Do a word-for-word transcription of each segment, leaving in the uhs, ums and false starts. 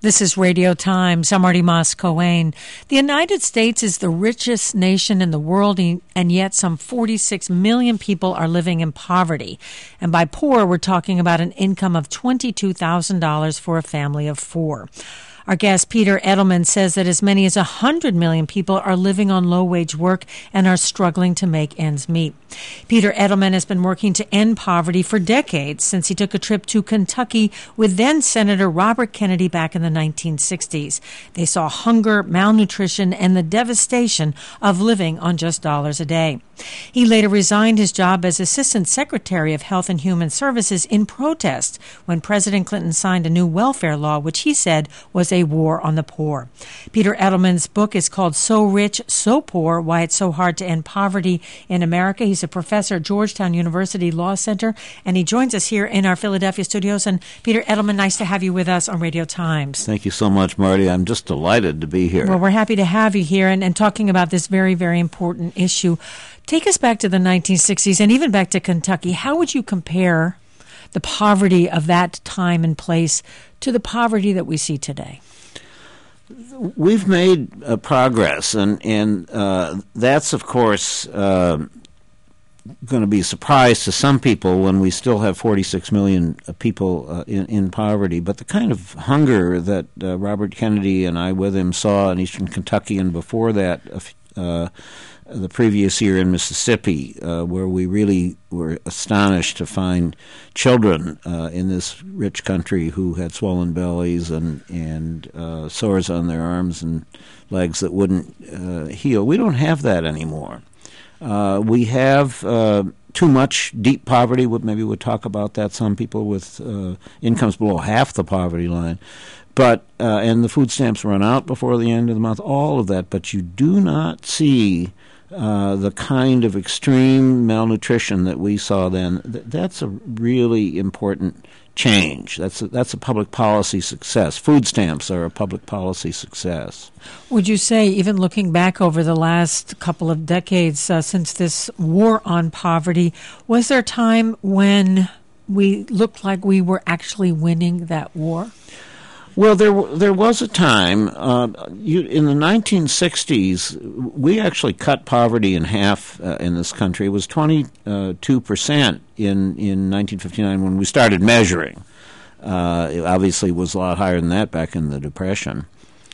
This is Radio Times. I'm Marty Moss-Coane. The United States is the richest nation in the world, and yet some forty-six million people are living in poverty. And by poor, we're talking about an income of twenty-two thousand dollars for a family of four. Our guest, Peter Edelman, says that as many as one hundred million people are living on low-wage work and are struggling to make ends meet. Peter Edelman has been working to end poverty for decades, since he took a trip to Kentucky with then-Senator Robert Kennedy back in the nineteen sixties. They saw hunger, malnutrition, and the devastation of living on just dollars a day. He later resigned his job as Assistant Secretary of Health and Human Services in protest when President Clinton signed a new welfare law, which he said was a war on the poor. Peter Edelman's book is called So Rich, So Poor, Why It's So Hard to End Poverty in America. He's a professor at Georgetown University Law Center, and he joins us here in our Philadelphia studios. And Peter Edelman, nice to have you with us on Radio Times. Thank you so much, Marty. I'm just delighted to be here. Well, we're happy to have you here and, and talking about this very, very important issue. Take us back to the nineteen sixties and even back to Kentucky. How would you compare the poverty of that time and place to the poverty that we see today? We've made uh, progress, and, and uh, that's, of course, uh, going to be a surprise to some people when we still have forty-six million people uh, in, in poverty. But the kind of hunger that uh, Robert Kennedy and I with him saw in eastern Kentucky, and before that, uh, the previous year in Mississippi, uh, where we really were astonished to find children uh, in this rich country who had swollen bellies and, and uh, sores on their arms and legs that wouldn't uh, heal. We don't have that anymore. Uh, we have uh, too much deep poverty. Maybe we'll talk about that. Some people with uh, incomes below half the poverty line. But uh, and the food stamps run out before the end of the month, all of that. But you do not see Uh, the kind of extreme malnutrition that we saw then. Th- that's a really important change. That's a, that's a public policy success. Food stamps are a public policy success. Would you say, even looking back over the last couple of decades uh, since this war on poverty, was there a time when we looked like we were actually winning that war? Well, there there was a time uh, you, in the nineteen sixties. We actually cut poverty in half uh, in this country. It was twenty-two percent in in nineteen fifty-nine when we started measuring. Uh, it obviously was a lot higher than that back in the Depression,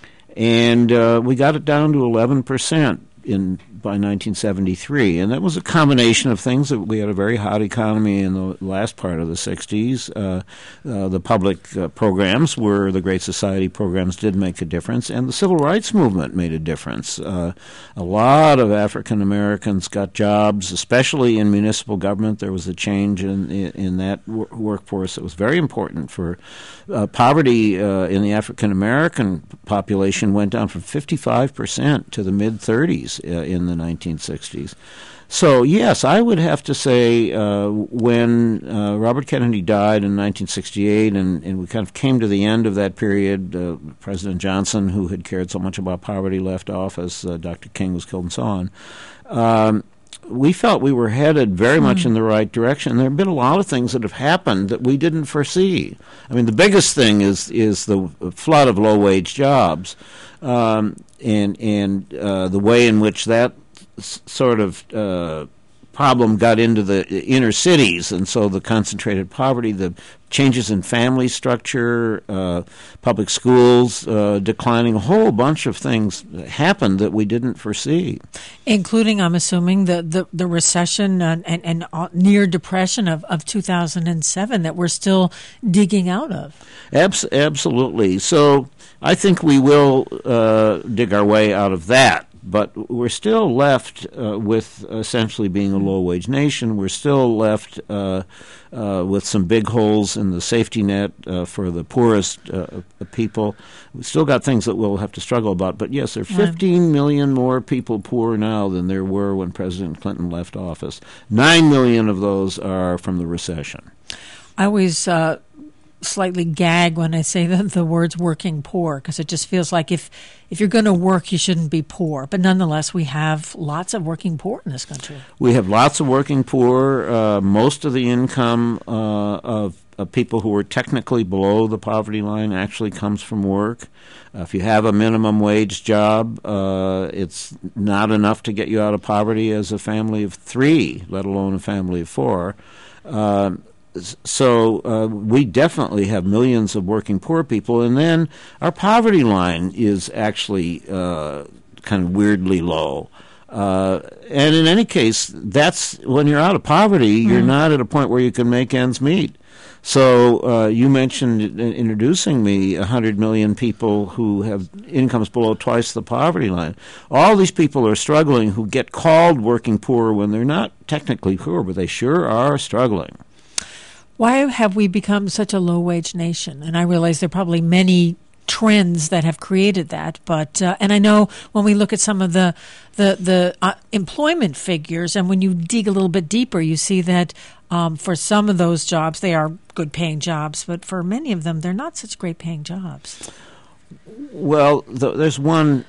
and uh, we got it down to eleven percent in by nineteen seventy-three, and that was a combination of things. That we had a very hot economy in the last part of the sixties. Uh, uh, the public uh, programs were the Great Society programs did make a difference, and the Civil Rights Movement made a difference. Uh, a lot of African Americans got jobs, especially in municipal government. There was a change in in, in that w- workforce that was very important for uh, poverty uh, in the African American population went down from fifty-five percent to the mid thirties uh, in the nineteen sixties. So, yes, I would have to say uh, when uh, Robert Kennedy died in nineteen sixty-eight and, and we kind of came to the end of that period, uh, President Johnson, who had cared so much about poverty, left office, uh, Doctor King was killed and so on, um, we felt we were headed very much mm. in the right direction. There have been a lot of things that have happened that we didn't foresee. I mean, the biggest thing is is the flood of low-wage jobs um, and, and uh, the way in which that sort of uh, problem got into the inner cities, and so the concentrated poverty, the changes in family structure, uh, public schools uh, declining, a whole bunch of things happened that we didn't foresee. Including, I'm assuming, the, the, the recession and, and, and near depression of, of two thousand seven that we're still digging out of. Abs- absolutely. So I think we will uh, dig our way out of that. But we're still left uh, with essentially being a low-wage nation. We're still left uh, uh, with some big holes in the safety net uh, for the poorest uh, people. We've still got things that we'll have to struggle about. But, yes, there are fifteen million more people poor now than there were when President Clinton left office. Nine million of those are from the recession. I always uh, slightly gag when I say the, the words working poor, because it just feels like if, if you're going to work, you shouldn't be poor. But nonetheless, we have lots of working poor in this country. We have lots of working poor. Uh, most of the income uh, of, of people who are technically below the poverty line actually comes from work. Uh, if you have a minimum wage job, uh, it's not enough to get you out of poverty as a family of three, let alone a family of four. Uh, So uh, we definitely have millions of working poor people, and then our poverty line is actually uh, kind of weirdly low. Uh, and in any case, that's when you're out of poverty, mm. you're not at a point where you can make ends meet. So uh, you mentioned in introducing me one hundred million people who have incomes below twice the poverty line. All these people are struggling who get called working poor when they're not technically poor, but they sure are struggling. Why have we become such a low-wage nation? And I realize there are probably many trends that have created that. But uh, and I know when we look at some of the the the uh, employment figures, and when you dig a little bit deeper, you see that um, for some of those jobs, they are good-paying jobs, but for many of them, they're not such great-paying jobs. Well, th- there's one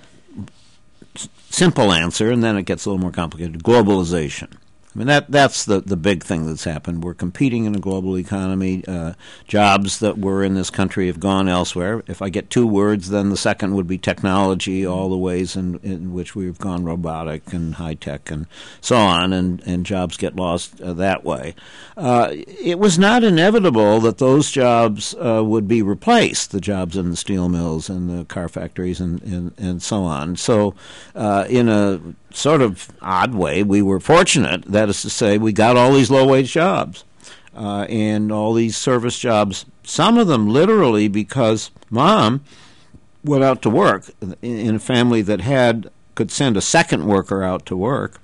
s- simple answer, and then it gets a little more complicated: globalization. I mean, that that's the, the big thing that's happened. We're competing in a global economy. Uh, jobs that were in this country have gone elsewhere. If I get two words, then the second would be technology, all the ways in, in which we've gone robotic and high-tech and so on, and, and jobs get lost uh, that way. Uh, it was not inevitable that those jobs uh, would be replaced, the jobs in the steel mills and the car factories and, and, and so on. So uh, in a sort of odd way, we were fortunate, that is to say, we got all these low-wage jobs uh, and all these service jobs, some of them literally because mom went out to work in a family that had could send a second worker out to work,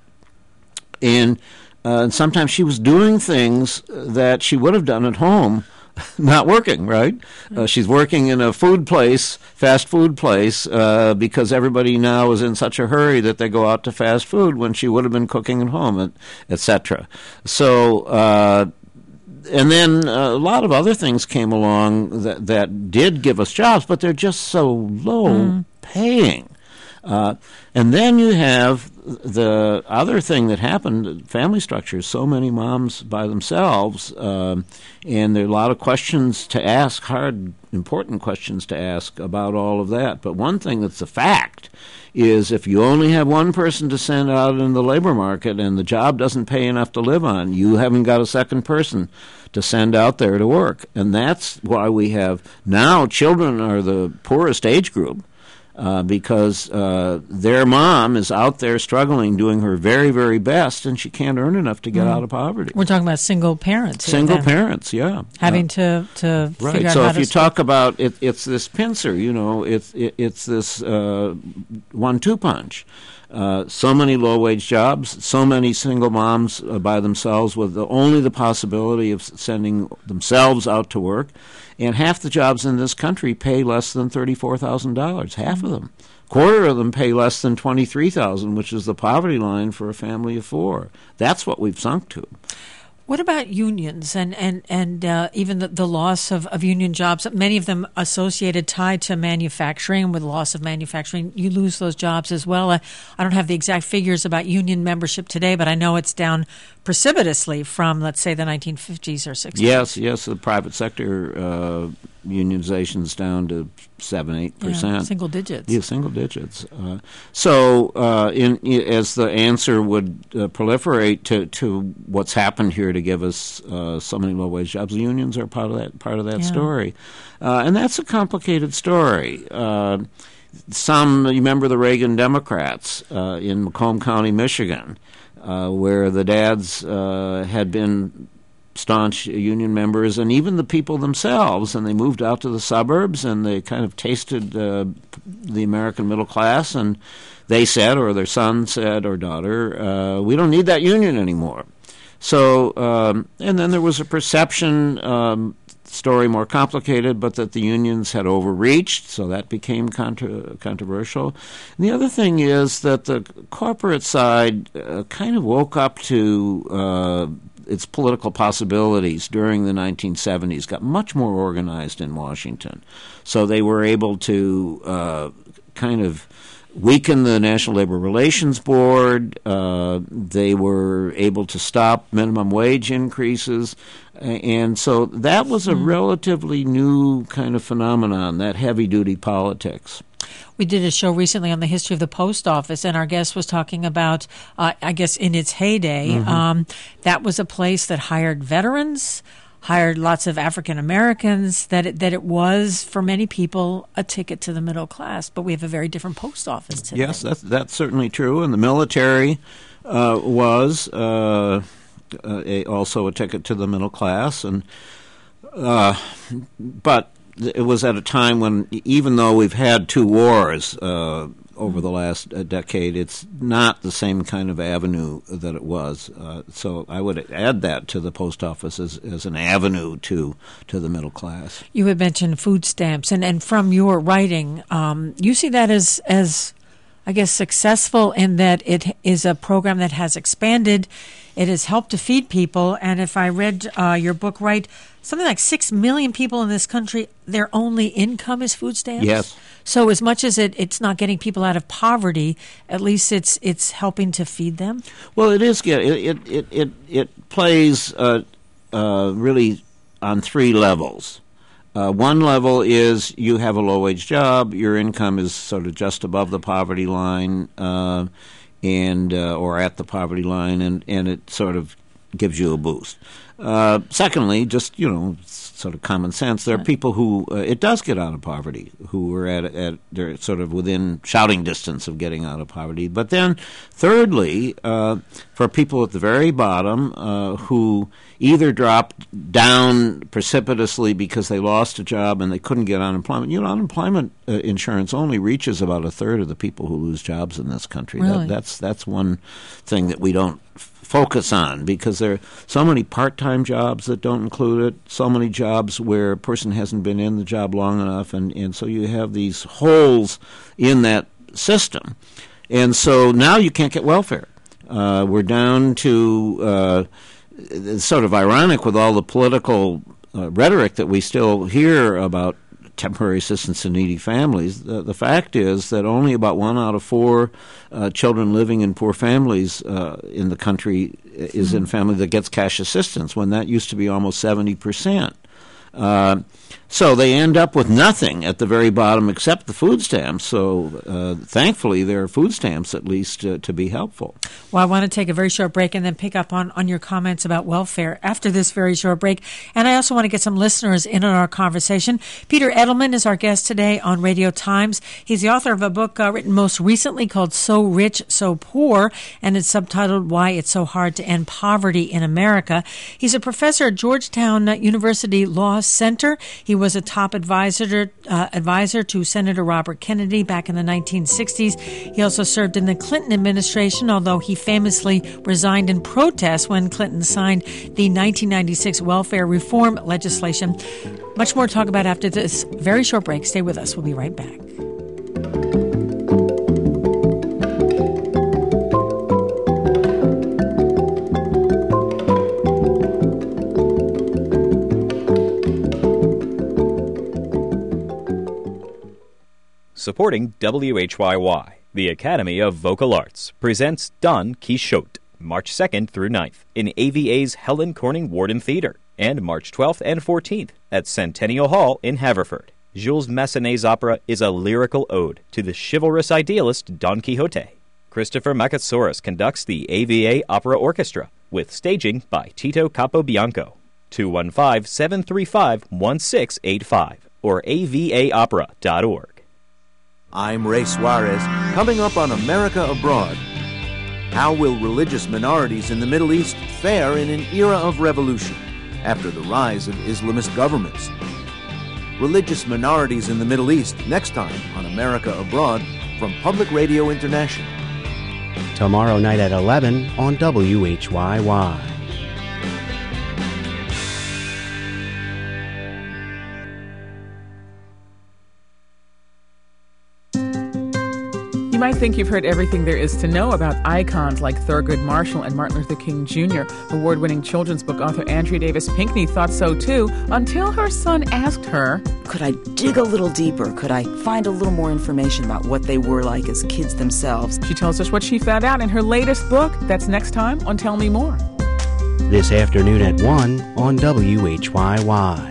and, uh, and sometimes she was doing things that she would have done at home not working, right? Uh, she's working in a food place, fast food place, uh, because everybody now is in such a hurry that they go out to fast food when she would have been cooking at home, et cetera. So, uh, and then a lot of other things came along that, that did give us jobs, but they're just so low mm. paying. Uh, and then you have the other thing that happened, family structures, so many moms by themselves, um, and there are a lot of questions to ask, hard, important questions to ask about all of that. But one thing that's a fact is if you only have one person to send out in the labor market and the job doesn't pay enough to live on, you haven't got a second person to send out there to work. And that's why we have now children are the poorest age group. Uh, because uh, their mom is out there struggling, doing her very, very best, and she can't earn enough to get mm. out of poverty. We're talking about single parents. Single parents, yeah. Having uh, to, to right. figure out so how if to you start. talk about it, it's this pincer, you know, it's, it, it's this uh, one-two punch. Uh, so many low-wage jobs, so many single moms uh, by themselves with the, only the possibility of sending themselves out to work. And half the jobs in this country pay less than thirty-four thousand dollars, half of them. Quarter of them pay less than twenty-three thousand dollars, which is the poverty line for a family of four. That's what we've sunk to. What about unions and, and, and uh, even the, the loss of, of union jobs, many of them associated, tied to manufacturing? With loss of manufacturing, you lose those jobs as well. I, I don't have the exact figures about union membership today, but I know it's down precipitously from, let's say, the nineteen fifties or sixties. Yes, yes, the private sector uh, unionization's down to seven, eight percent. Yeah, single digits. Yeah, single digits. Uh, so, uh, in, as the answer would uh, proliferate to, to what's happened here to give us uh, so many low-wage jobs, the unions are part of that part of that yeah. story, uh, and that's a complicated story. Uh, some, you remember the Reagan Democrats uh, in Macomb County, Michigan, uh, where the dads uh, had been staunch union members, and even the people themselves, and they moved out to the suburbs, and they kind of tasted uh, the American middle class, and they said, or their son said, or daughter, uh, we don't need that union anymore. So, um, and then there was a perception, um, story more complicated, but that the unions had overreached, so that became contra- controversial. And the other thing is that the corporate side uh, kind of woke up to uh, its political possibilities during the nineteen seventies, got much more organized in Washington. So they were able to uh, kind of weaken the National Labor Relations Board. Uh, they were able to stop minimum wage increases. And so that was a mm. relatively new kind of phenomenon, that heavy-duty politics. We did a show recently on the history of the post office, and our guest was talking about, uh, I guess, in its heyday, mm-hmm. um, that was a place that hired veterans, hired lots of African Americans, that it, that it was, for many people, a ticket to the middle class. But we have a very different post office today. Yes, that's, that's certainly true. And the military uh, was uh, uh, a, also a ticket to the middle class. And uh, but it was at a time when, even though we've had two wars uh, over the last uh, decade, it's not the same kind of avenue that it was. Uh, so I would add that to the post office as, as an avenue to to the middle class. You had mentioned food stamps, and, and from your writing, um, you see that as, as, I guess, successful in that it is a program that has expanded. It has helped to feed people, and if I read uh, your book right, something like six million people in this country, their only income is food stamps? Yes. So as much as it, it's not getting people out of poverty, at least it's it's helping to feed them? Well, it is. It it it it, it plays uh, uh, really on three levels. Uh, one level is you have a low-wage job, your income is sort of just above the poverty line, uh, and uh, or at the poverty line, and, and it sort of gives you a boost. Uh, secondly, just, you know, sort of common sense, there are people who uh, it does get out of poverty, who are at, at they're sort of within shouting distance of getting out of poverty. But then, thirdly, uh, for people at the very bottom uh, who either dropped down precipitously because they lost a job and they couldn't get unemployment. You know, unemployment uh, insurance only reaches about a third of the people who lose jobs in this country. Really? That, that's that's one thing that we don't focus on, because there are so many part-time jobs that don't include it, so many jobs where a person hasn't been in the job long enough, and, and so you have these holes in that system. And so now you can't get welfare. Uh, we're down to, uh, it's sort of ironic with all the political uh, rhetoric that we still hear about temporary assistance to needy families. The, the fact is that only about one out of four uh, children living in poor families uh, in the country is mm-hmm. in family that gets cash assistance, when that used to be almost seventy percent. Uh, so they end up with nothing at the very bottom except the food stamps. So uh, thankfully there are food stamps at least uh, to be helpful. Well, I want to take a very short break and then pick up on, on your comments about welfare after this very short break. And I also want to get some listeners in on our conversation. Peter Edelman is our guest today on Radio Times. He's the author of a book uh, written most recently called So Rich, So Poor, and it's subtitled Why It's So Hard to End Poverty in America. He's a professor at Georgetown University Law Center. He was a top advisor uh, advisor to Senator Robert Kennedy back in the nineteen sixties. He also served in the Clinton administration, although he famously resigned in protest when Clinton signed the nineteen ninety-six welfare reform legislation. Much more to talk about after this very short break. Stay with us. We'll be right back. Supporting W H Y Y, the Academy of Vocal Arts, presents Don Quixote, March second through ninth, in A V A's Helen Corning Warden Theater, and March twelfth and fourteenth at Centennial Hall in Haverford. Jules Massenet's opera is a lyrical ode to the chivalrous idealist Don Quixote. Christopher Makatsaurus conducts the A V A Opera Orchestra, with staging by Tito Capobianco. two one five, seven three five, one six eight five or a v a opera dot org. I'm Ray Suarez, coming up on America Abroad. How will religious minorities in the Middle East fare in an era of revolution after the rise of Islamist governments? Religious minorities in the Middle East, next time on America Abroad from Public Radio International. Tomorrow night at eleven on W H Y Y. You might think you've heard everything there is to know about icons like Thurgood Marshall and Martin Luther King Junior Award-winning children's book author Andrea Davis Pinkney thought so too, until her son asked her, could I dig a little deeper? Could I find a little more information about what they were like as kids themselves? She tells us what she found out in her latest book. That's next time on Tell Me More. This afternoon at one on W H Y Y.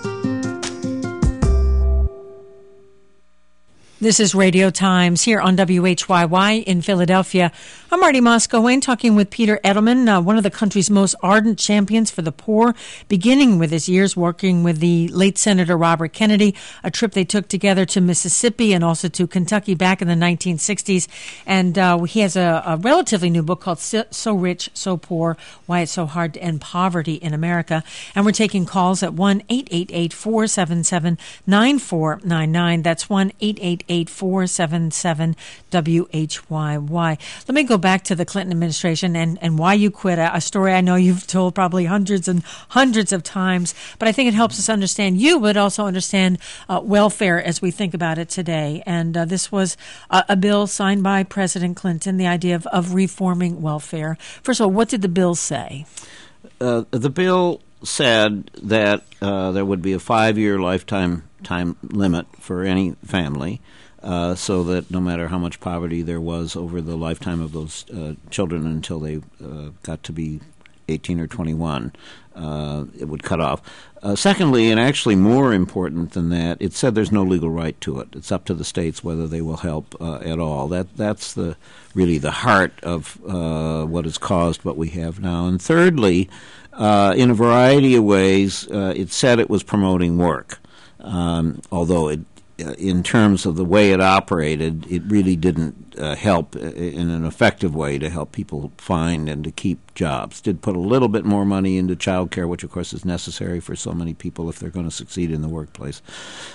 This is Radio Times here on W H Y Y in Philadelphia. I'm Marty Moscow-Wayne talking with Peter Edelman, uh, one of the country's most ardent champions for the poor, beginning with his years working with the late Senator Robert Kennedy, a trip they took together to Mississippi and also to Kentucky back in the nineteen sixties. And uh, he has a, a relatively new book called So Rich, So Poor, Why It's So Hard to End Poverty in America. And we're taking calls at one eight eight eight, four seven seven, nine four nine nine. That's one eight eight eight, four seven seven, W H Y Y. Let me go back to the Clinton administration and, and why you quit, a, a story I know you've told probably hundreds and hundreds of times, but I think it helps us understand you, but also understand uh, welfare as we think about it today. And uh, this was a, a bill signed by President Clinton, the idea of, of reforming welfare. First of all, what did the bill say? Uh, the bill said that uh, there would be a five-year lifetime time limit for any family, uh, so that no matter how much poverty there was over the lifetime of those uh, children until they uh, got to be eighteen or twenty-one, uh, it would cut off. Uh, secondly, and actually more important than that, it said there's no legal right to it. It's up to the states whether they will help uh, at all. That That's the really the heart of uh, what has caused what we have now. And thirdly, uh, in a variety of ways, uh, it said it was promoting work. Um, although it, uh, in terms of the way it operated, it really didn't uh, help in an effective way to help people find and to keep jobs. Did put a little bit more money into child care, which of course is necessary for so many people if they're going to succeed in the workplace.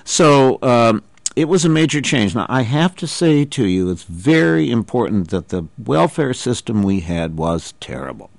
So um, it was a major change. Now, I have to say to you, it's very important that the welfare system we had was terrible.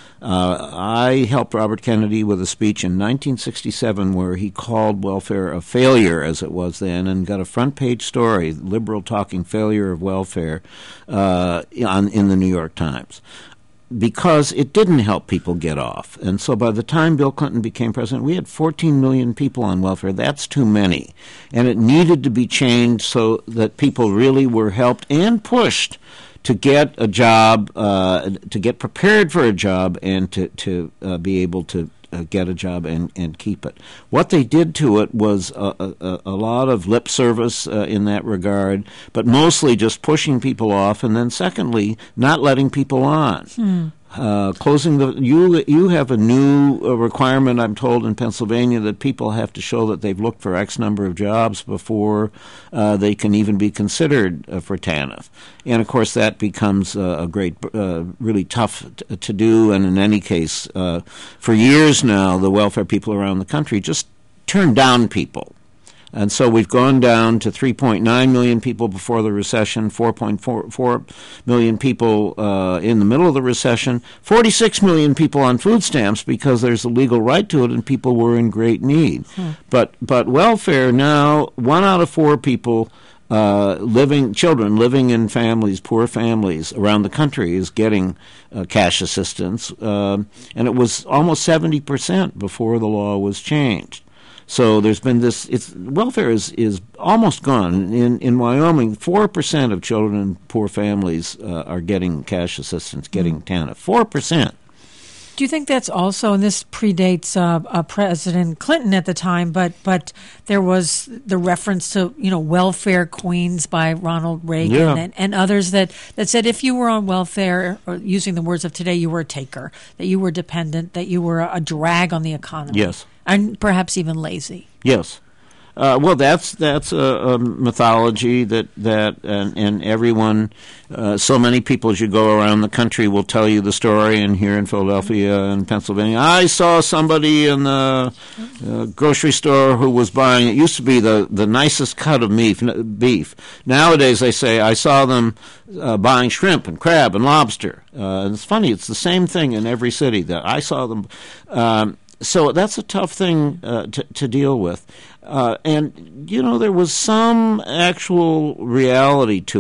Uh, I helped Robert Kennedy with a speech in nineteen sixty-seven where he called welfare a failure, as it was then, and got a front-page story, liberal talking failure of welfare, uh, on, in the New York Times, because it didn't help people get off. And so by the time Bill Clinton became president, we had fourteen million people on welfare. That's too many. And it needed to be changed so that people really were helped and pushed to get a job, uh, to get prepared for a job, and to, to uh, be able to uh, get a job and, and keep it. What they did to it was a, a, a lot of lip service uh, in that regard, but mostly just pushing people off, and then secondly, not letting people on. Hmm. Uh, closing the you you have a new uh, requirement, I'm told, in Pennsylvania that people have to show that they've looked for X number of jobs before uh, they can even be considered uh, for TANF. And of course that becomes uh, a great, uh, really tough t- to do. And in any case, uh, for years now, the welfare people around the country just turn down people. And so we've gone down to three point nine million people before the recession, four point four million people uh, in the middle of the recession, forty-six million people on food stamps because there's a legal right to it and people were in great need. Hmm. But but welfare now, one out of four people uh, living, children living in families, poor families around the country is getting uh, cash assistance. Uh, and it was almost seventy percent before the law was changed. So there's been this, it's, welfare is, is almost gone. In in Wyoming, four percent of children in poor families uh, are getting cash assistance, getting TANF. four percent. Do you think that's also, and this predates uh, uh, President Clinton at the time, but but there was the reference to, you know, welfare queens by Ronald Reagan yeah. and, and others that, that said if you were on welfare, or using the words of today, you were a taker, that you were dependent, that you were a drag on the economy. Yes. And perhaps even lazy. Yes. Uh, well, that's that's a, a mythology that that and, and everyone, uh, so many people as you go around the country will tell you the story. And here in Philadelphia and Pennsylvania, I saw somebody in the uh, grocery store who was buying. It used to be the, the nicest cut of beef. Beef. Nowadays, they say I saw them uh, buying shrimp and crab and lobster. Uh, and it's funny; it's the same thing in every city. That I saw them. Um, So that's a tough thing uh, to, to deal with. Uh, and, you know, there was some actual reality to it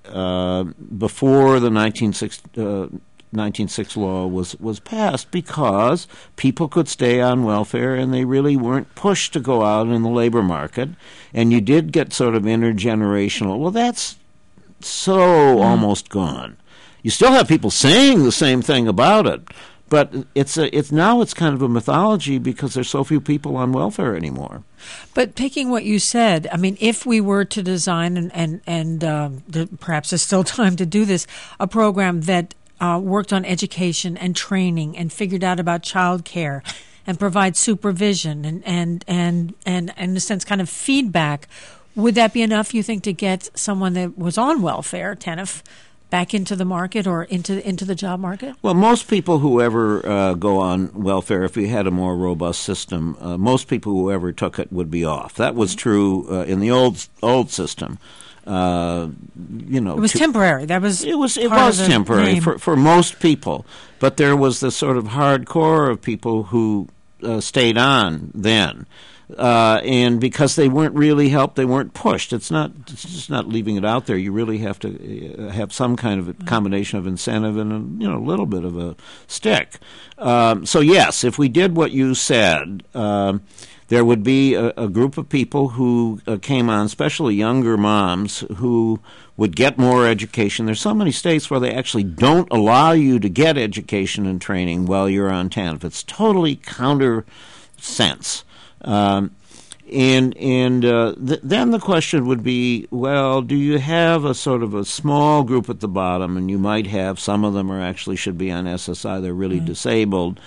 uh, before the nineteen six law was, was passed, because people could stay on welfare and they really weren't pushed to go out in the labor market. And you did get sort of intergenerational. Well, that's so mm. almost gone. You still have people saying the same thing about it, but it's a, it's now it's kind of a mythology because there's so few people on welfare anymore. But taking what you said, I mean, if we were to design, and, and, and um, there, perhaps there's still time to do this, a program that uh, worked on education and training and figured out about child care and provide supervision and, and, and, and, and in a sense, kind of feedback, would that be enough, you think, to get someone that was on welfare, T A N F, back into the market or into into the job market? Well, most people who ever uh, go on welfare, if we had a more robust system, uh, most people who ever took it would be off. That was true uh, in the old old system. Uh, you know, it was to, temporary. That was it was it part was of the temporary name. for for most people, but there was this sort of hardcore of people who uh, stayed on then. Uh, and because they weren't really helped, they weren't pushed. It's not it's just not leaving it out there. You really have to uh, have some kind of a combination of incentive and a, you know, a little bit of a stick. Um, so yes, if we did what you said, um, there would be a, a group of people who uh, came on, especially younger moms, who would get more education. There's so many states where they actually don't allow you to get education and training while you're on T A N F. It's totally counter sense. Um, and and uh, th- then the question would be, well, do you have a sort of a small group at the bottom, and you might have some of them are actually should be on S S I, they're really mm-hmm. disabled,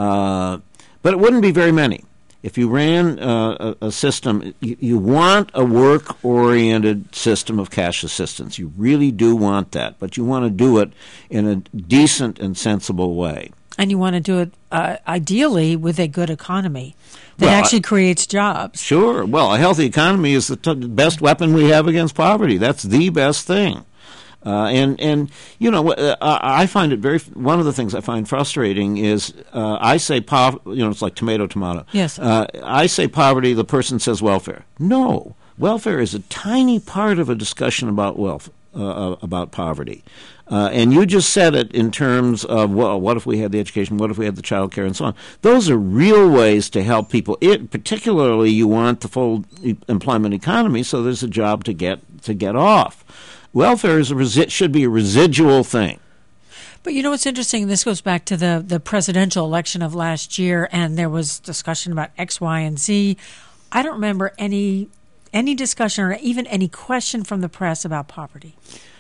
uh, but it wouldn't be very many. If you ran uh, a, a system, you, you want a work-oriented system of cash assistance. You really do want that, but you want to do it in a decent and sensible way. And you want to do it uh, ideally with a good economy that well, actually creates jobs. Sure. Well, a healthy economy is the t- best weapon we have against poverty. That's the best thing. Uh, and, and you know, uh, I find it very, one of the things I find frustrating is uh, I say, pov- you know, it's like tomato, tomato. Yes. Uh, I say poverty, the person says welfare. No. Welfare is a tiny part of a discussion about wealth, uh, about poverty. Uh, and you just said it in terms of, well, what if we had the education, what if we had the child care, and so on. Those are real ways to help people. It, particularly, you want the full e- employment economy, so there's a job to get to get off. Welfare is a resi- should be a residual thing. But you know what's interesting? This goes back to the, the presidential election of last year, and there was discussion about X, Y, and Z. I don't remember any any discussion or even any question from the press about poverty.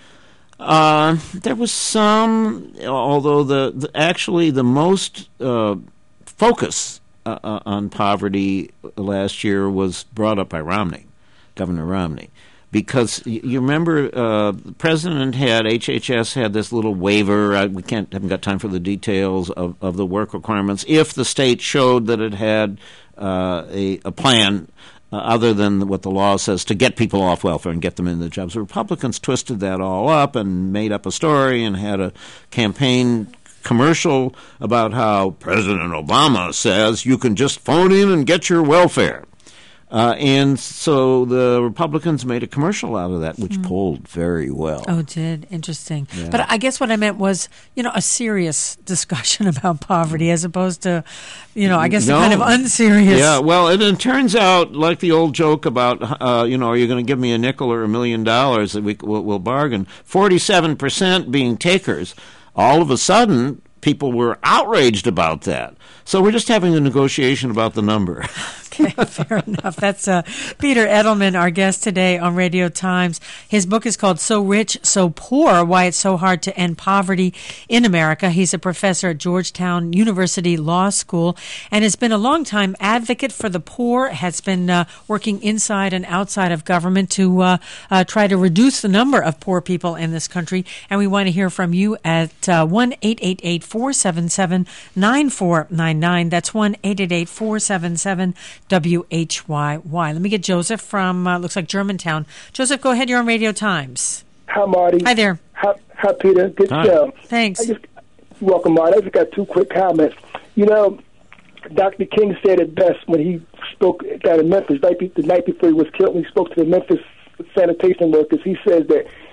Uh, there was some, although the, the actually the most uh, focus uh, on poverty last year was brought up by Romney, Governor Romney, because you, you remember uh, the president had H H S had this little waiver. I, we can't haven't got time for the details of, of the work requirements. If the state showed that it had uh, a, a plan. Uh, other than what the law says, to get people off welfare and get them into jobs. The Republicans twisted that all up and made up a story and had a campaign commercial about how President Obama says you can just phone in and get your welfare. Uh, and so the Republicans made a commercial out of that, which mm. polled very well. Oh, it did. Interesting. Yeah. But I guess what I meant was, you know, a serious discussion about poverty as opposed to, you know, I guess no. a kind of unserious. Yeah, well, it, it turns out, like the old joke about, uh, you know, are you going to give me a nickel or a million dollars that we, we'll, we'll bargain? forty-seven percent being takers. All of a sudden, people were outraged about that. So we're just having a negotiation about the number. Okay, fair enough. That's uh, Peter Edelman, our guest today on Radio Times. His book is called So Rich, So Poor, Why It's So Hard to End Poverty in America. He's a professor at Georgetown University Law School and has been a longtime advocate for the poor, has been uh, working inside and outside of government to uh, uh, try to reduce the number of poor people in this country. And we want to hear from you at uh, one eight eight eight, four seven seven, nine four nine nine. That's one eight eight eight, four seven seven, W H Y Y. Let me get Joseph from, uh, looks like Germantown. Joseph, go ahead. You're on Radio Times. Hi, Marty. Hi there. Hi, hi Peter. Good Hi. show. Thanks. I just, welcome, Marty. I just got two quick comments. You know, Doctor King said it best when he spoke down in Memphis, right the night before he was killed, when he spoke to the Memphis sanitation workers. He says that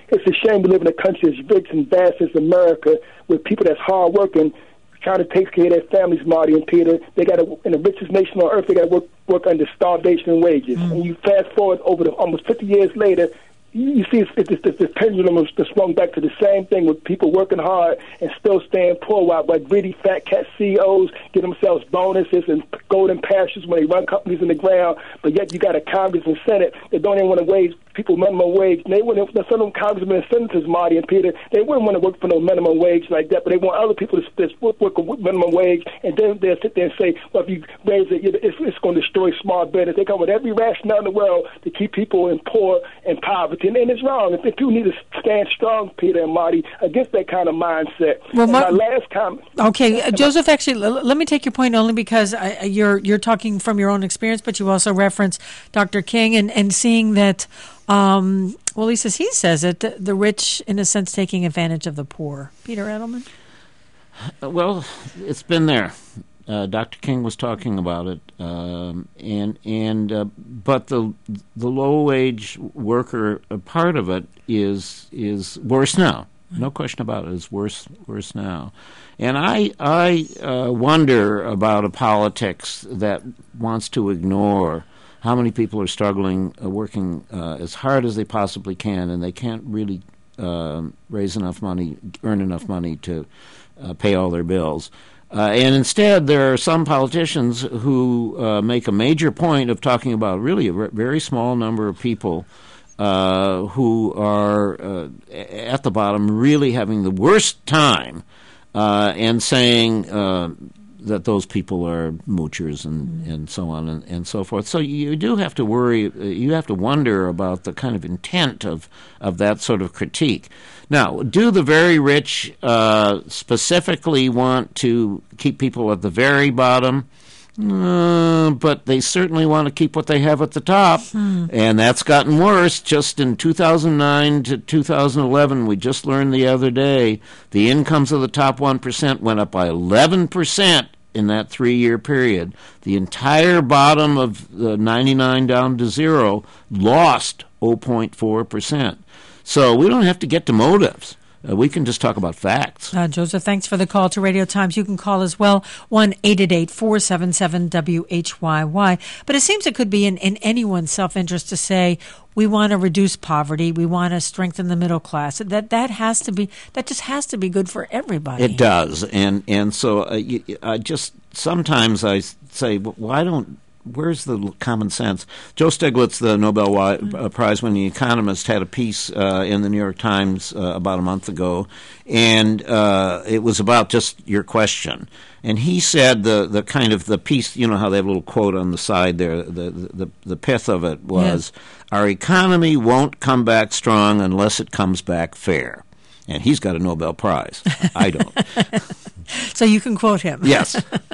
it's a shame we live in a country as rich and vast as America, with people that's hardworking, trying to take care of their families, Marty and Peter. They got to, in the richest nation on earth, they got to work, work under starvation and wages. Mm. And you fast forward over the almost fifty years later, you see it's, it's, it's, this pendulum has swung back to the same thing, with people working hard and still staying poor, while like greedy fat cat C E Os give themselves bonuses and golden parachutes when they run companies in the ground. But yet you got a Congress and Senate that don't even want to wage people minimum wage. And they wouldn't, some of them congressmen and senators, Marty and Peter, they wouldn't want to work for no minimum wage like that, but they want other people to just work, work a minimum wage, and then they'll sit there and say, well, if you raise it, it's, it's going to destroy small business. They come with every rationale in the world to keep people in poor and poverty. And, and it's wrong. If people need to stand strong, Peter and Marty, against that kind of mindset. Well, my last comment. Okay, uh, Joseph, actually, l- let me take your point only because I, you're you're talking from your own experience, but you also reference Doctor King and, and seeing that, um, well, at least as he says it, the, the rich, in a sense, taking advantage of the poor. Peter Edelman? Uh, well, it's been there. Uh, Doctor King was talking about it, um, and and uh, but the the low wage worker uh, part of it is is worse now. No question about it. It's worse worse now, and I I uh, wonder about a politics that wants to ignore how many people are struggling, uh, working uh, as hard as they possibly can, and they can't really uh, raise enough money, earn enough money to uh, pay all their bills. Uh, and instead, there are some politicians who uh, make a major point of talking about really a re- very small number of people uh, who are uh, at the bottom really having the worst time uh, and saying uh, that those people are moochers and, mm-hmm. and so on and, and so forth. So you do have to worry, uh, you have to wonder about the kind of intent of, of that sort of critique. Now, do the very rich uh, specifically want to keep people at the very bottom? Uh, but they certainly want to keep what they have at the top, hmm. and that's gotten worse. Just in two thousand nine to two thousand eleven, we just learned the other day, the incomes of the top one percent went up by eleven percent in that three-year period. The entire bottom of the ninety-nine down to zero lost zero point four percent. So we don't have to get to motives. Uh, we can just talk about facts. Uh, Joseph, thanks for the call to Radio Times. You can call as well, one eight eight eight, four seven seven, W H Y Y. But it seems it could be in, in anyone's self-interest to say, we want to reduce poverty, we want to strengthen the middle class. That that has to be, that just has to be good for everybody. It does. And, and so uh, you, I just, sometimes I say, well, why don't, where's the common sense? Joe Stiglitz, the Nobel mm-hmm. Prize-winning economist, had a piece uh, in the New York Times uh, about a month ago, and uh, it was about just your question. And he said the, the kind of the piece, you know how they have a little quote on the side there, the the, the pith of it was, yes. Our economy won't come back strong unless it comes back fair. And he's got a Nobel Prize. I don't. So you can quote him. Yes.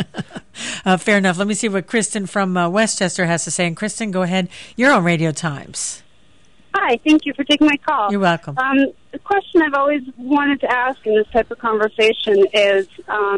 uh, fair enough. Let me see what Kristen from uh, Westchester has to say. And Kristen, go ahead. You're on Radio Times. Hi. Thank you for taking my call. You're welcome. Um, the question I've always wanted to ask in this type of conversation is, um,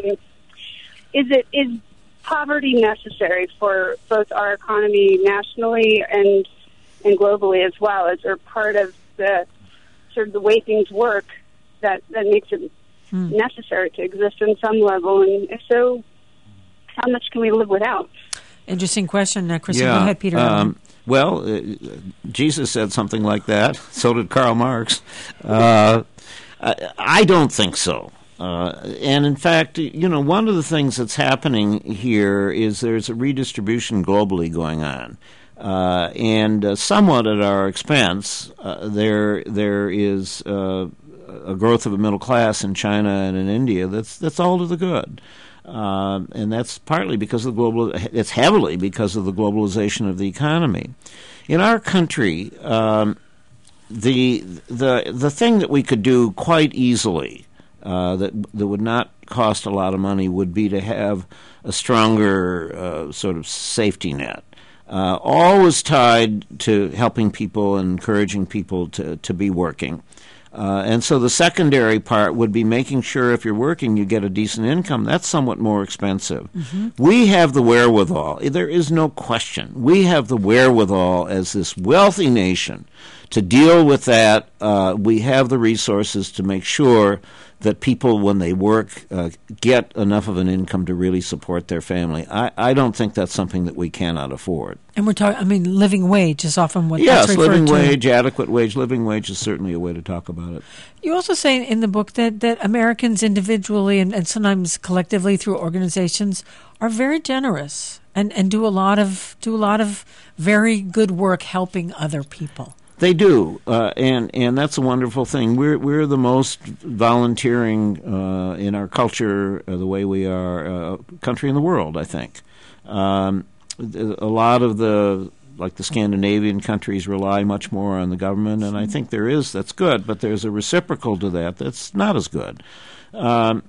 is it is poverty necessary for both our economy nationally and and globally as well? Is there part of the sort of the way things work that, that makes it hmm. necessary to exist in some level? And if so, how much can we live without? Interesting question, uh, Kristen. Yeah, Go ahead, Peter. Um, well, uh, Jesus said something like that. So did Karl Marx. Uh, I, I don't think so. Uh, and in fact, you know, one of the things that's happening here is there's a redistribution globally going on. Uh, and uh, somewhat at our expense, uh, there there is uh, a growth of a middle class in China and in India that's that's all to the good, uh, and that's partly because of the global. It's heavily because of the globalization of the economy. In our country, um, the the the thing that we could do quite easily uh, that that would not cost a lot of money would be to have a stronger uh, sort of safety net. Uh, always tied to helping people and encouraging people to, to be working. Uh, and so the secondary part would be making sure if you're working you get a decent income. That's somewhat more expensive. Mm-hmm. We have the wherewithal. There is no question. We have the wherewithal as this wealthy nation to deal with that, uh, we have the resources to make sure that people, when they work, uh, get enough of an income to really support their family. I, I don't think that's something that we cannot afford. And we're talking, I mean, living wage is often what yes, that's referred living to. wage, adequate wage. Living wage is certainly a way to talk about it. You also say in the book that, that Americans individually and, and sometimes collectively through organizations are very generous and, and do a lot of do a lot of very good work helping other people. They do, uh, and and that's a wonderful thing. We're we're the most volunteering uh, in our culture, uh, the way we are, uh, country in the world. I think um, a lot of the like the Scandinavian countries rely much more on the government, and I think there is that's good, but there's a reciprocal to that that's not as good. Um,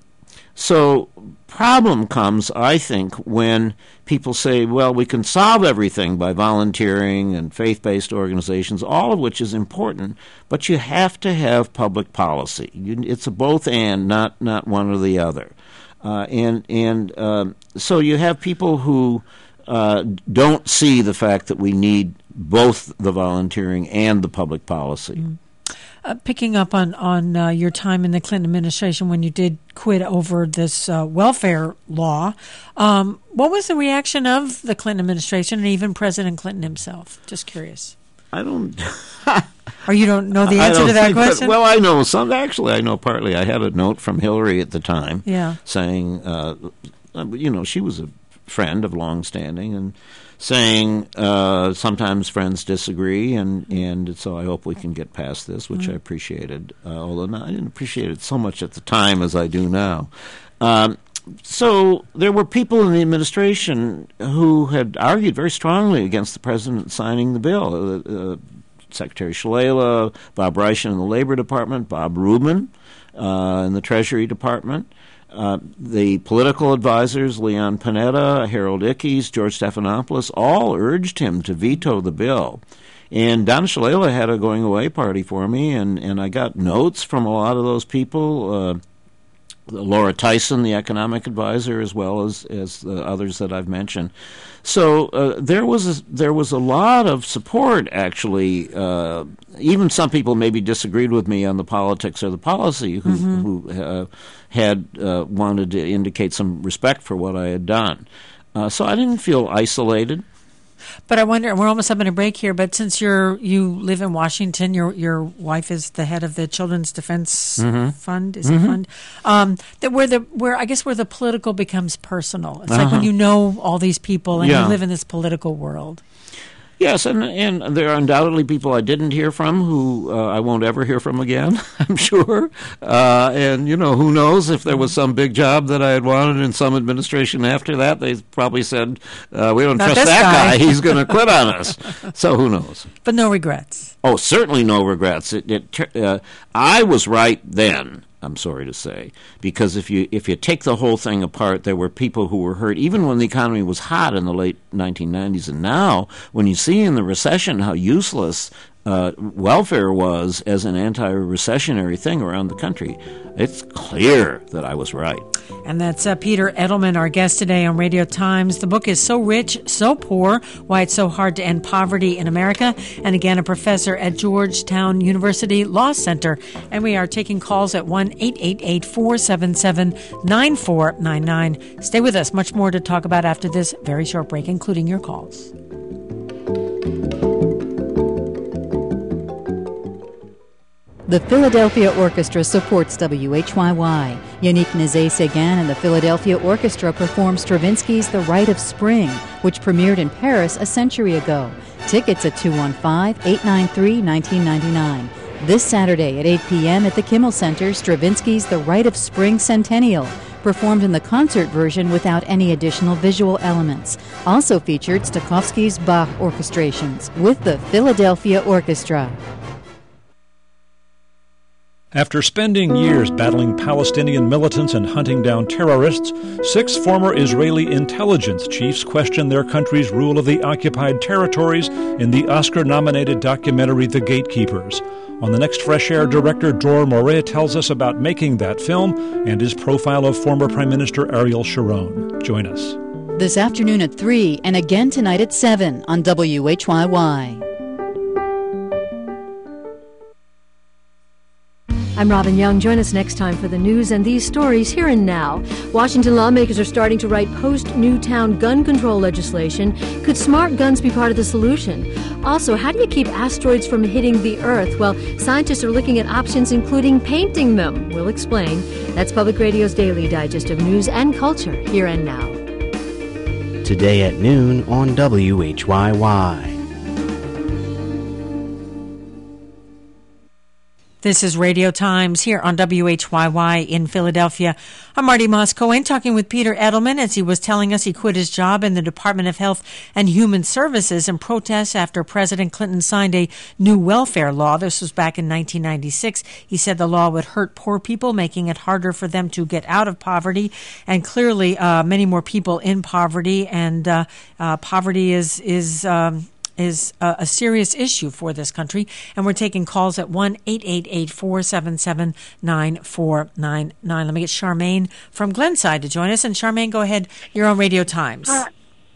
So problem comes, I think, when people say, well, we can solve everything by volunteering and faith-based organizations, all of which is important, but you have to have public policy. You, it's a both and, not not one or the other. Uh, and and um, so you have people who uh, don't see the fact that we need both the volunteering and the public policy. Mm. Uh, picking up on, on uh, your time in the Clinton administration when you did quit over this uh, welfare law, um, what was the reaction of the Clinton administration and even President Clinton himself? Just curious. I don't... Or you don't know the answer to that question? That, well, I know some. Actually, I know partly. I had a note from Hillary at the time yeah. saying, uh, you know, she was a friend of long standing, and saying uh, sometimes friends disagree, and, and so I hope we can get past this, which mm-hmm. I appreciated, uh, although not, I didn't appreciate it so much at the time as I do now. Um, so there were people in the administration who had argued very strongly against the president signing the bill. Uh, uh, Secretary Shalala, Bob Reich in the Labor Department, Bob Rubin uh, in the Treasury Department. Uh, the political advisors, Leon Panetta, Harold Ickes, George Stephanopoulos, all urged him to veto the bill. And Donna Shalala had a going-away party for me, and, and I got notes from a lot of those people. Uh, Laura Tyson, the economic advisor, as well as, as the others that I've mentioned. So uh, there was a, there was a lot of support, actually. Uh, even some people maybe disagreed with me on the politics or the policy who, mm-hmm. who uh, had uh, wanted to indicate some respect for what I had done. Uh, so I didn't feel isolated. But I wonder, we're almost up in a break here, but since you're you live in Washington, your your wife is the head of the Children's Defense mm-hmm. Fund, is mm-hmm. it fund? Um, that where the where I guess where the political becomes personal. It's uh-huh. like when you know all these people and yeah. you live in this political world. Yes, and and there are undoubtedly people I didn't hear from who uh, I won't ever hear from again, I'm sure. Uh, and, you know, who knows if there was some big job that I had wanted in some administration after that, they probably said, uh, we don't Not trust that guy. guy. He's going to quit on us. So who knows? But no regrets. Oh, certainly no regrets. It, it, uh, I was right then, I'm sorry to say, because if you if you take the whole thing apart, there were people who were hurt, even when the economy was hot in the late nineteen nineties. And now, when you see in the recession how useless uh, welfare was as an anti-recessionary thing around the country, it's clear that I was right. And that's uh, Peter Edelman, our guest today on Radio Times. The book is So Rich, So Poor, Why It's So Hard to End Poverty in America. And again, a professor at Georgetown University Law Center. And we are taking calls at one eight eight eight, four seven seven, nine four nine nine. Stay with us. Much more to talk about after this very short break, including your calls. The Philadelphia Orchestra supports W H Y Y. Yannick Nézet-Séguin and the Philadelphia Orchestra perform Stravinsky's The Rite of Spring, which premiered in Paris a century ago. Tickets at two one five, eight nine three, one nine nine nine. This Saturday at eight p.m. at the Kimmel Center, Stravinsky's The Rite of Spring Centennial, performed in the concert version without any additional visual elements. Also featured Stokowski's Bach orchestrations with the Philadelphia Orchestra. After spending years battling Palestinian militants and hunting down terrorists, six former Israeli intelligence chiefs question their country's rule of the occupied territories in the Oscar-nominated documentary The Gatekeepers. On the next Fresh Air, director Dror Moret tells us about making that film and his profile of former Prime Minister Ariel Sharon. Join us. This afternoon at three and again tonight at seven on W H Y Y. I'm Robin Young. Join us next time for the news and these stories here and now. Washington lawmakers are starting to write post-Newtown gun control legislation. Could smart guns be part of the solution? Also, how do you keep asteroids from hitting the Earth? Well, scientists are looking at options including painting them. We'll explain. That's Public Radio's daily digest of news and culture here and now. Today at noon on W H Y Y. This is Radio Times here on W H Y Y in Philadelphia. I'm Marty Moss-Cohen talking with Peter Edelman as he was telling us he quit his job in the Department of Health and Human Services in protest after President Clinton signed a new welfare law. This was back in nineteen ninety-six. He said the law would hurt poor people, making it harder for them to get out of poverty. And clearly, uh, many more people in poverty, and uh, uh, poverty is is. Um, is a, a serious issue for this country. And we're taking calls at one eight eight eight, four seven seven, nine four nine nine. Let me get Charmaine from Glenside to join us. And Charmaine, go ahead. You're on Radio Times. Hi.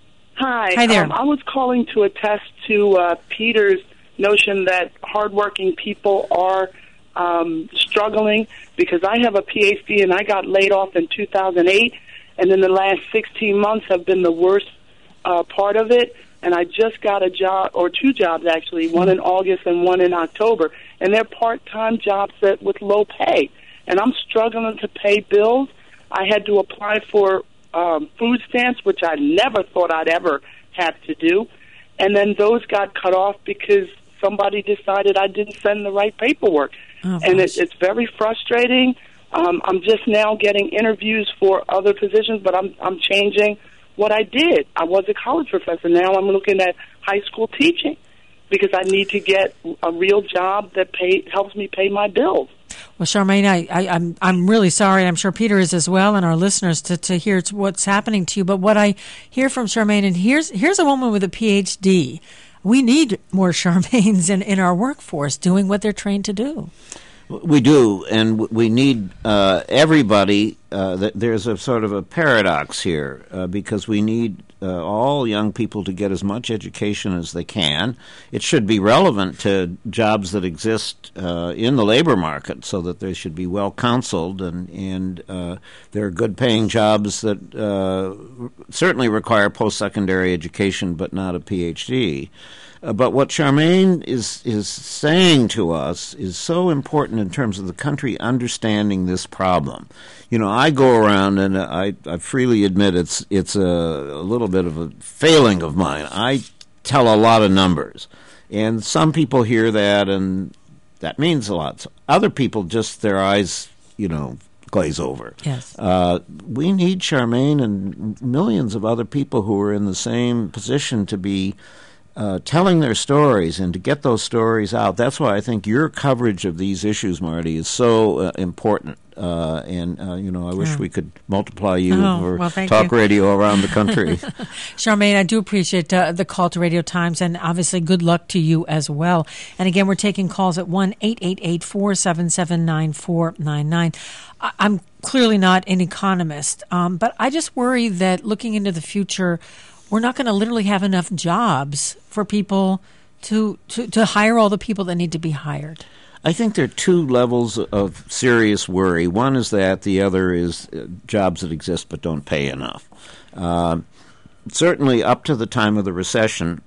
Hi. Hi there. Um, I was calling to attest to uh, Peter's notion that hardworking people are um, struggling, because I have a P H D and I got laid off in two thousand eight, and then the last sixteen months have been the worst uh, part of it. And I just got a job, or two jobs actually, one in August and one in October, and they're part-time jobs that with low pay. And I'm struggling to pay bills. I had to apply for um, food stamps, which I never thought I'd ever have to do, and then those got cut off because somebody decided I didn't send the right paperwork. Oh, and it, it's very frustrating. Um, I'm just now getting interviews for other positions, but I'm I'm changing what I did. I was a college professor. Now I'm looking at high school teaching because I need to get a real job that pay, helps me pay my bills. Well, Charmaine, I, I, I'm I'm really sorry. I'm sure Peter is as well, and our listeners to, to hear what's happening to you. But what I hear from Charmaine, and here's here's a woman with a P H D. We need more Charmaines in, in our workforce doing what they're trained to do. We do, and we need uh, everybody. Uh, th- there's a sort of a paradox here uh, because we need uh, all young people to get as much education as they can. It should be relevant to jobs that exist uh, in the labor market, so that they should be well counseled, and and uh, there are good-paying jobs that uh, certainly require post-secondary education, but not a P H D. Uh, but what Charmaine is is saying to us is so important in terms of the country understanding this problem. You know, I go around and I, I freely admit it's it's a, a little bit of a failing of mine. I tell a lot of numbers, and some people hear that and that means a lot. So other people just their eyes, you know, glaze over. Yes. Uh, we need Charmaine and millions of other people who are in the same position to be Uh, telling their stories and to get those stories out. That's why I think your coverage of these issues, Marty, is so uh, important. Uh, and, uh, you know, I wish yeah. we could multiply you oh, or well, talk you. radio around the country. Charmaine, I do appreciate uh, the call to Radio Times, and obviously good luck to you as well. And again, we're taking calls at one eight eight eight, four seven seven, nine four nine nine. I- I'm clearly not an economist, um, but I just worry that looking into the future, we're not going to literally have enough jobs for people to, to, to hire all the people that need to be hired. I think there are two levels of serious worry. One is that, the other is uh, jobs that exist but don't pay enough. Uh, certainly up to the time of the recession,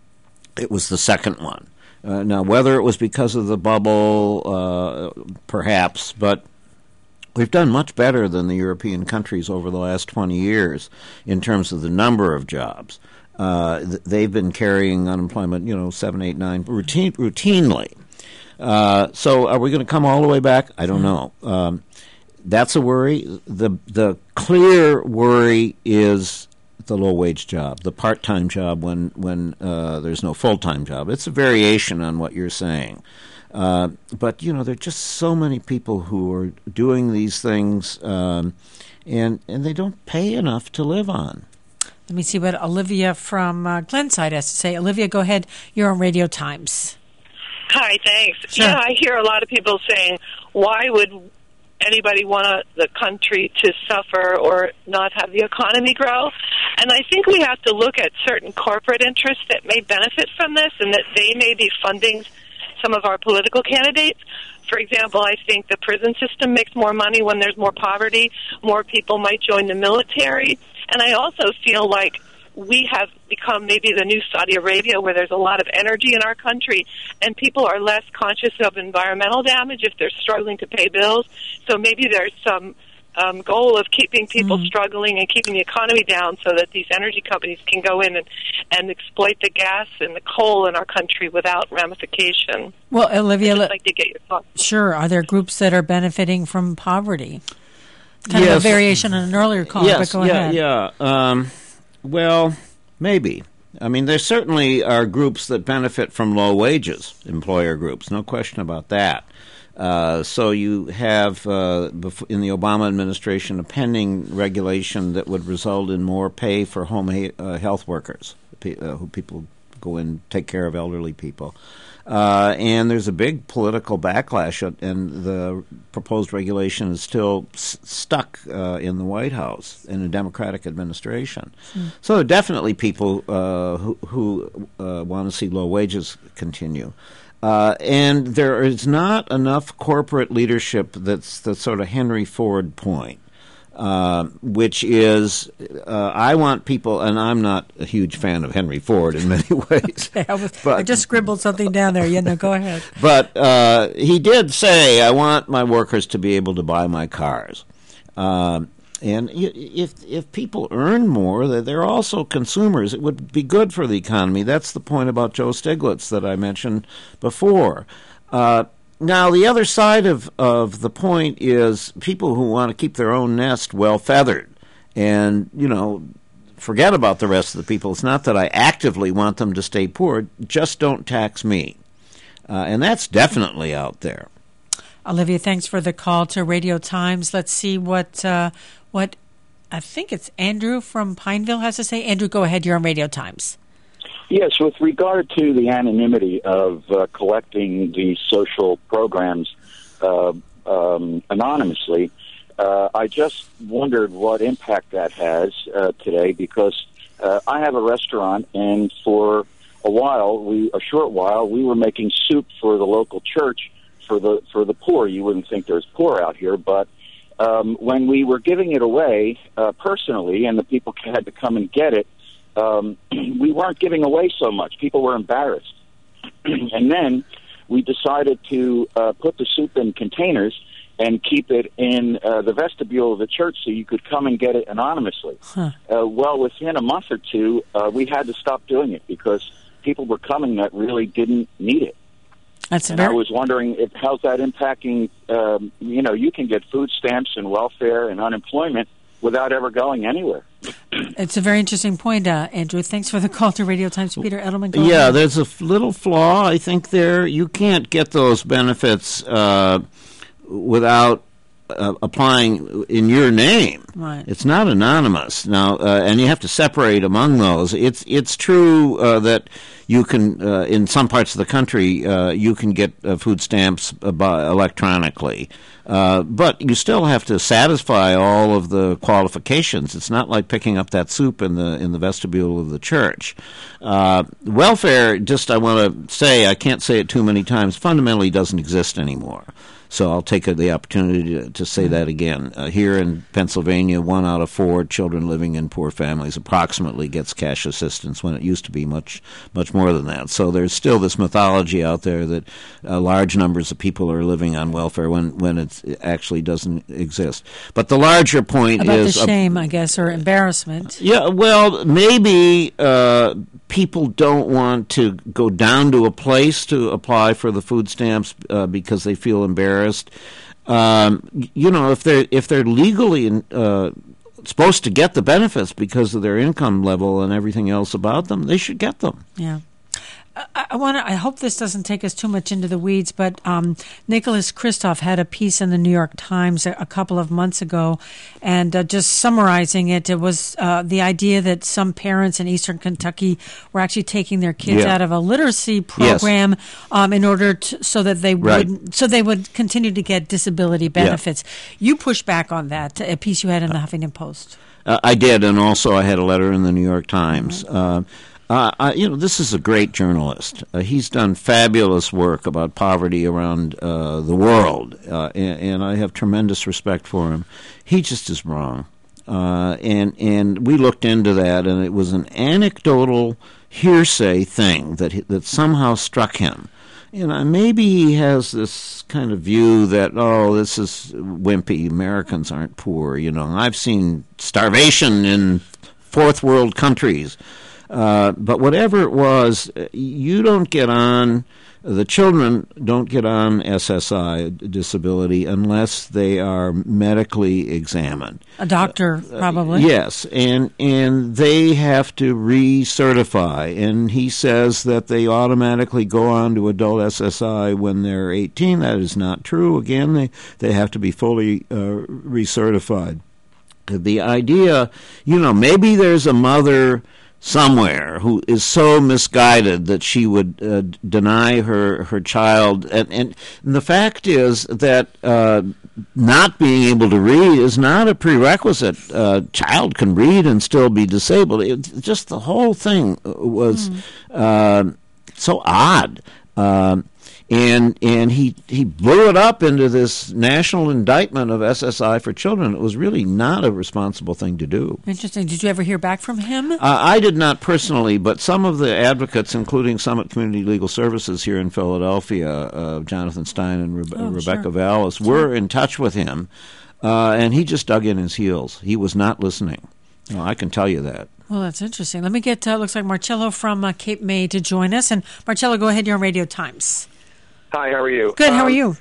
it was the second one. Uh, now, whether it was because of the bubble, uh, perhaps, but we've done much better than the European countries over the last twenty years in terms of the number of jobs. Uh, th- they've been carrying unemployment, you know, seven, eight, nine, routine, routinely. Uh, so are we going to come all the way back? I don't know. Um, that's a worry. The the clear worry is the low-wage job, the part-time job when, when uh, there's no full-time job. It's a variation on what you're saying. Uh, but, you know, there are just so many people who are doing these things, um, and and they don't pay enough to live on. Let me see what Olivia from uh, Glenside has to say. Olivia, go ahead. You're on Radio Times. Hi, thanks. Sure. Yeah, I hear a lot of people saying, why would anybody want the country to suffer or not have the economy grow? And I think we have to look at certain corporate interests that may benefit from this and that they may be funding some of our political candidates. For example, I think the prison system makes more money when there's more poverty. More people might join the military. And I also feel like we have become maybe the new Saudi Arabia, where there's a lot of energy in our country, and people are less conscious of environmental damage if they're struggling to pay bills. So maybe there's some um, goal of keeping people mm. struggling and keeping the economy down so that these energy companies can go in and, and exploit the gas and the coal in our country without ramification. Well, Olivia, I'd just like to get your thoughts. Sure. Are there groups that are benefiting from poverty? Kind yes. of a variation on an earlier call, yes, but go yeah, ahead. Yeah, um, well, maybe. I mean, there certainly are groups that benefit from low wages, employer groups, no question about that. Uh, so you have, uh, in the Obama administration, a pending regulation that would result in more pay for home ha- uh, health workers, pe- uh, who people go in and take care of elderly people. Uh, and there's a big political backlash, and the proposed regulation is still s- stuck uh, in the White House in a Democratic administration. Mm. So there are definitely people uh, who, who uh, want to see low wages continue. Uh, and there is not enough corporate leadership that's the sort of Henry Ford point. Uh, which is, uh, I want people, and I'm not a huge fan of Henry Ford in many ways. Okay, I, was, but, I just scribbled something down there. Yeah, no, go ahead. But uh, he did say, I want my workers to be able to buy my cars. Um, and if if people earn more, they're also consumers. It would be good for the economy. That's the point about Joe Stiglitz that I mentioned before. Uh, Now, the other side of, of the point is people who want to keep their own nest well-feathered and, you know, forget about the rest of the people. It's not that I actively want them to stay poor, just don't tax me. Uh, and that's definitely out there. Olivia, thanks for the call to Radio Times. Let's see what, uh, what I think it's Andrew from Pineville has to say. Andrew, go ahead. You're on Radio Times. Yes, with regard to the anonymity of uh, collecting these social programs uh, um, anonymously, uh, I just wondered what impact that has uh, today, because uh, I have a restaurant, and for a while, we a short while, we were making soup for the local church for the for the poor. You wouldn't think there's poor out here, but um, when we were giving it away uh, personally, and the people had to come and get it, Um, we weren't giving away so much. People were embarrassed. And then we decided to uh, put the soup in containers and keep it in uh, the vestibule of the church so you could come and get it anonymously. Huh. Uh, well, within a month or two, uh, we had to stop doing it because people were coming that really didn't need it. That's and very- I was wondering, if how's that impacting, um, you know, you can get food stamps and welfare and unemployment without ever going anywhere. It's a very interesting point, uh, Andrew. Thanks for the call to Radio Times. Peter Edelman, go Yeah, ahead. there's a f- little flaw, I think, there. You can't get those benefits uh, without uh, applying in your name. Right. It's not anonymous. Now, uh, and you have to separate among those. It's it's true uh, that you can, uh, in some parts of the country, uh, you can get uh, food stamps uh, by electronically. Uh, but you still have to satisfy all of the qualifications. It's not like picking up that soup in the in the vestibule of the church. Uh, welfare, just I want to say, I can't say it too many times, fundamentally doesn't exist anymore. So I'll take the opportunity to, to say that again. Uh, here in Pennsylvania, one out of four children living in poor families approximately gets cash assistance, when it used to be much much more than that. So there's still this mythology out there that uh, large numbers of people are living on welfare when, when it's, it actually doesn't exist. But the larger point About is... the shame, uh, I guess, or embarrassment. Yeah, well, maybe uh, people don't want to go down to a place to apply for the food stamps uh, because they feel embarrassed. Um, you know, if they're if they're legally uh, supposed to get the benefits because of their income level and everything else about them, they should get them. Yeah. I, I want to. I hope this doesn't take us too much into the weeds, but um, Nicholas Kristof had a piece in the New York Times a, a couple of months ago, and uh, just summarizing it, it was uh, the idea that some parents in Eastern Kentucky were actually taking their kids Yeah. out of a literacy program Yes. um, in order to, so that they Right. would so they would continue to get disability benefits. You pushed back on that, a piece you had in the Huffington Post. Uh, I did, and also I had a letter in the New York Times. Uh, Uh, I, you know, this is a great journalist. Uh, he's done fabulous work about poverty around uh, the world, uh, and, and I have tremendous respect for him. He just is wrong. Uh, and and we looked into that, and it was an anecdotal hearsay thing that he, that somehow struck him. You know, maybe he has this kind of view that, oh, this is wimpy. Americans aren't poor. You know, I've seen starvation in fourth world countries. Uh, but whatever it was, you don't get on. The children don't get on S S I disability unless they are medically examined. A doctor, probably. Uh, yes, and and they have to recertify. And he says that they automatically go on to adult S S I when they're eighteen. That is not true. Again, they, they have to be fully uh, recertified. The idea, you know, maybe there's a mother somewhere who is so misguided that she would uh, deny her, her child. And, and the fact is that uh, not being able to read is not a prerequisite. A child can read and still be disabled. It, just the whole thing was mm. uh, so odd. Uh, And and he, he blew it up into this national indictment of S S I for children. It was really not a responsible thing to do. Interesting. Did you ever hear back from him? Uh, I did not personally, but some of the advocates, including Summit Community Legal Services here in Philadelphia, uh, Jonathan Stein and Rebe- oh, Rebecca sure. Vallis, sure. were in touch with him, uh, and he just dug in his heels. He was not listening. No, I can tell you that. Well, that's interesting. Let me get, uh, looks like Marcello from uh, Cape May to join us. And Marcello, go ahead. You're on Radio Times. Hi, how are you? Good, how um, are you?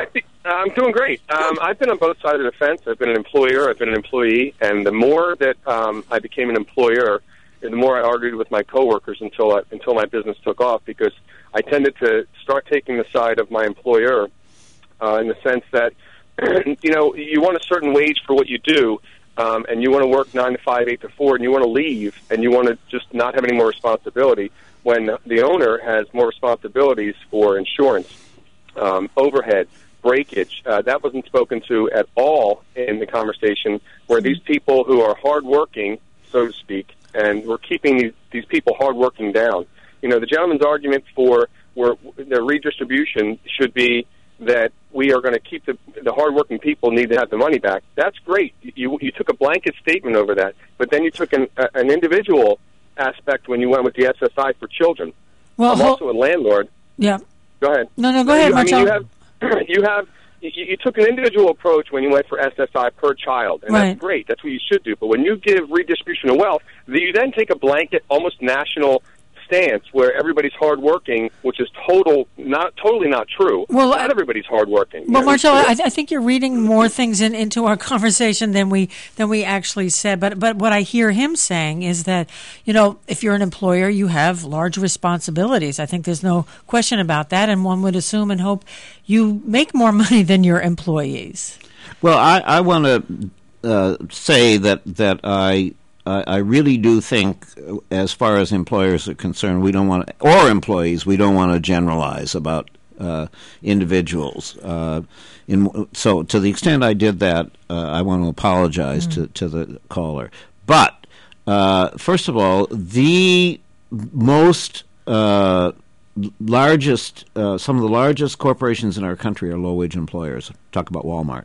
I'm doing great. Um, I've been on both sides of the fence. I've been an employer, I've been an employee, and the more that um, I became an employer, the more I argued with my coworkers until I, until my business took off, because I tended to start taking the side of my employer uh, in the sense that, you know, you want a certain wage for what you do, um, and you want to work nine to five, eight to four, and you want to leave, and you want to just not have any more responsibility, when the owner has more responsibilities for insurance, um, overhead, breakage. Uh, that wasn't spoken to at all in the conversation, where these people who are hardworking, so to speak, and we're keeping these, these people hardworking down. You know, the gentleman's argument for where the redistribution should be that we are going to keep the, the hardworking people need to have the money back. That's great. You, you took a blanket statement over that, but then you took an, uh, an individual aspect when you went with the S S I for children. Well, I'm also a landlord. Yeah. Go ahead. No, no, go ahead, you, I mean, Marcello. you have, you have, you, you took an individual approach when you went for S S I per child, and right. that's great. That's what you should do. But when you give redistribution of wealth, you then take a blanket, almost national stance where everybody's hardworking, which is total, not totally not true. Well, not I, everybody's hardworking. Well, you know, Marcello, I, I think you're reading more things in, into our conversation than we than we actually said. But but what I hear him saying is that, you know, if you're an employer, you have large responsibilities. I think there's no question about that, and one would assume and hope you make more money than your employees. Well, I, I want to uh, say that that I. Uh, I really do think, uh, as far as employers are concerned, we don't want to, or employees, we don't want to generalize about uh, individuals. Uh, in, so, to the extent I did that, uh, I want to apologize mm. to, to the caller. But, uh, first of all, the most uh, largest, uh, some of the largest corporations in our country are low-wage employers. Talk about Walmart.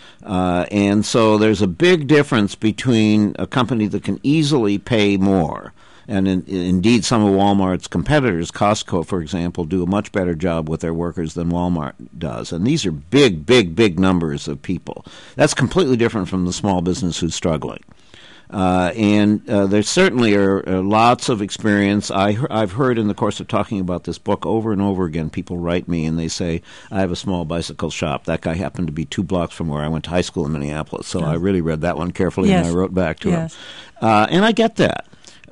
Uh, and so there's a big difference between a company that can easily pay more, and in, indeed some of Walmart's competitors, Costco, for example, do a much better job with their workers than Walmart does. And these are big, big, big numbers of people. That's completely different from the small business who's struggling. Uh, and uh, there certainly are uh, lots of experience. I, I've heard in the course of talking about this book over and over again, people write me and they say, I have a small bicycle shop. That guy happened to be two blocks from where I went to high school in Minneapolis, so yes. I really read that one carefully yes. and I wrote back to yes. him. Uh, and I get that.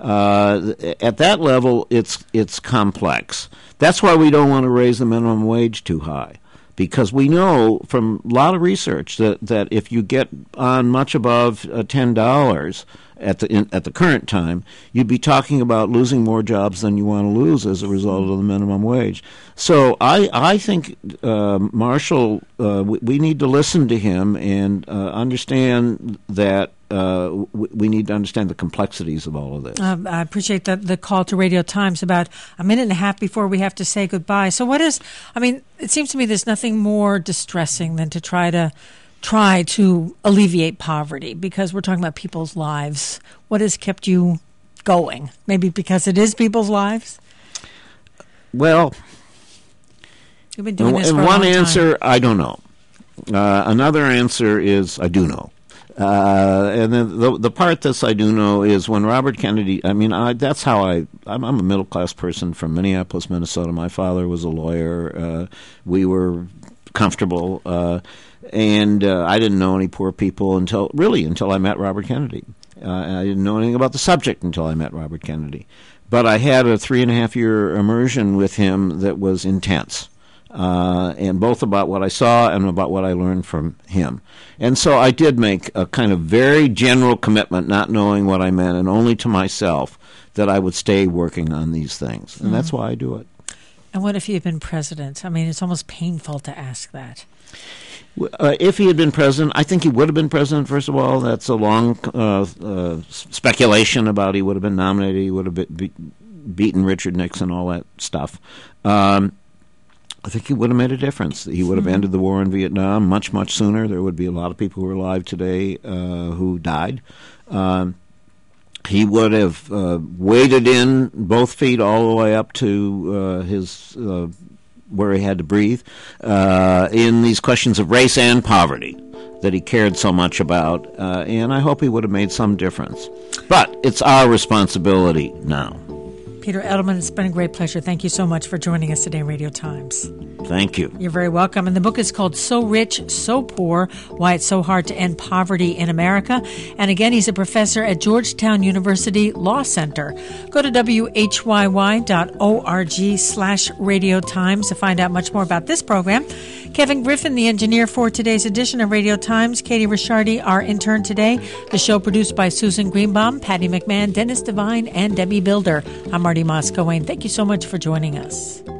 Uh, at that level, it's it's complex. That's why we don't want to raise the minimum wage too high. Because we know from a lot of research that, that if you get on much above uh, ten dollars at the in, at the current time, you'd be talking about losing more jobs than you want to lose as a result of the minimum wage. So I I think uh, Marshall, uh, we, we need to listen to him and uh, understand that uh, w- we need to understand the complexities of all of this. Um, I appreciate the, the call to Radio Times about a minute and a half before we have to say goodbye. So what is, I mean, it seems to me there's nothing more distressing than to try to try to alleviate poverty, because we're talking about people's lives. What has kept you going? Maybe because it is people's lives? Well, You've been doing in, this in for a one long time. answer, I don't know. Uh, another answer is I do know. Uh, and then the the part that I do know is when Robert Kennedy, I mean, I, that's how I, I'm, I'm a middle-class person from Minneapolis, Minnesota. My father was a lawyer. Uh, we were comfortable. Uh, and uh, I didn't know any poor people until, really, until I met Robert Kennedy. Uh, and I didn't know anything about the subject until I met Robert Kennedy. But I had a three-and-a-half-year immersion with him that was intense. Uh, and both about what I saw and about what I learned from him. And so I did make a kind of very general commitment, not knowing what I meant, and only to myself, that I would stay working on these things. And mm. that's why I do it. And what if he had been president? I mean, it's almost painful to ask that. Uh, if he had been president, I think he would have been president, first of all. That's a long uh, uh, speculation about he would have been nominated, he would have be- be- beaten Richard Nixon, all that stuff. Um I think he would have made a difference. He would have Mm-hmm. ended the war in Vietnam much, much sooner. There would be a lot of people who are alive today uh, who died. Um, he would have uh, waded in both feet all the way up to uh, his uh, where he had to breathe uh, in these questions of race and poverty that he cared so much about. Uh, and I hope he would have made some difference. But it's our responsibility now. Peter Edelman, it's been a great pleasure. Thank you so much for joining us today on Radio Times. Thank you. You're very welcome. And the book is called So Rich, So Poor, Why It's So Hard to End Poverty in America. And again, he's a professor at Georgetown University Law Center. Go to W H Y Y dot org slash Radio Times to find out much more about this program. Kevin Griffin, the engineer for today's edition of Radio Times. Katie Ricciardi, our intern today. The show produced by Susan Greenbaum, Patty McMahon, Dennis Devine, and Debbie Builder. I'm Marty Moss-Coane. Thank you so much for joining us.